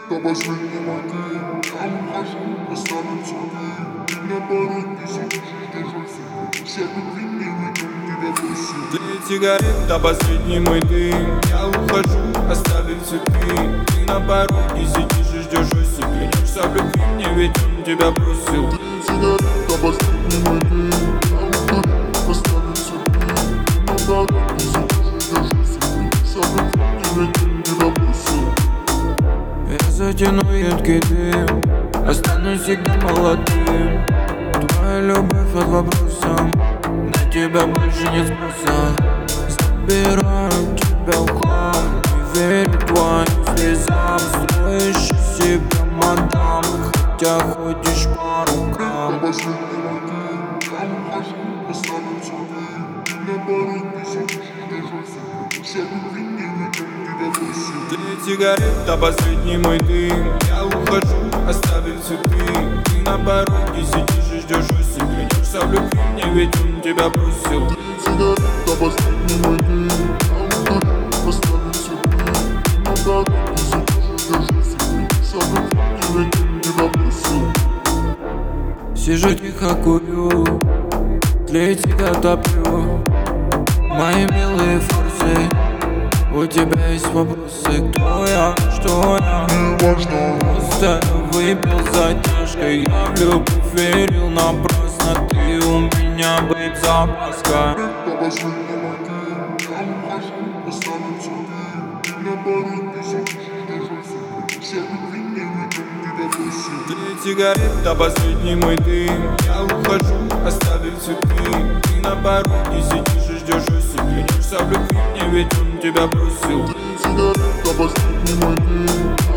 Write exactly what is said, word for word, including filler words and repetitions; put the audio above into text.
До последнего дня я ухожу, оставим цветы. Ты на пороге сидишь, держишься. Вся любви не уйдет, тебя просил. Для сигарет до последний мой дым. Я ухожу, оставив цветы. Ты на пороге сидишь и ждешь осень. Клянешься в любви мне, ведь он тебя бросил. Для сигарет до последний мой дым. Я ухожу, оставив цветы. Ты на пороге сидишь и держишься. Клянешься в любви мне, ведь он тебя бросил. Я затяну едкий дым, останусь всегда молодым. Твоя любовь под вопросом, на тебя больше нет спроса. Забираю тебя в хлам, не верю твоим слезам. Строишь из себя мадам, хотя ходишь по рукам. До последнего дня я ухожу, оставив цветы. Ты на пороге сидишь и держишься. Вся любви не уйдет, тебя просил. Для сигарет до последний мой дым. Я ухожу, оставив цветы. Ты на пороге сидишь и ждешь осень. Клянешься в любви мне, ведь он тебя бросил. Для сигарет до последний мой дым. Я ухожу, оставив цветы. Ты на пороге сидишь и держишься. Клянешься в любви мне, ведь он тебя бросил. Сижу тихо курю, для тебя топлю. Мои милые форсы, у тебя есть вопросы. Кто я, что я? Не важно. Просто выпил за тяжкой. Я в любовь верил напрасно. Ты у меня, бейб, запаска. До последнего дня я ухожу, оставив цветы. Ты на пороге сидишь и держишься. Вся любви не уйдет, тебя просил. Для сигарет до последний мой дым. Я ухожу, оставив цветы. Ты на пороге сидишь и ждешь осень. Клянешься в любви мне, ведь он тебя бросил. Для сигарет до последний мой дым.